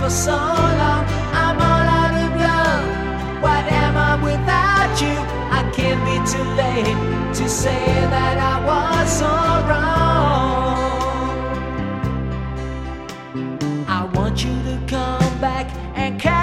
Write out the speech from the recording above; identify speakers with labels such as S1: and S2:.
S1: so long. I'm all out of love. What am I without you? I can't be too late to say that I was so wrong. I want you to come back and catch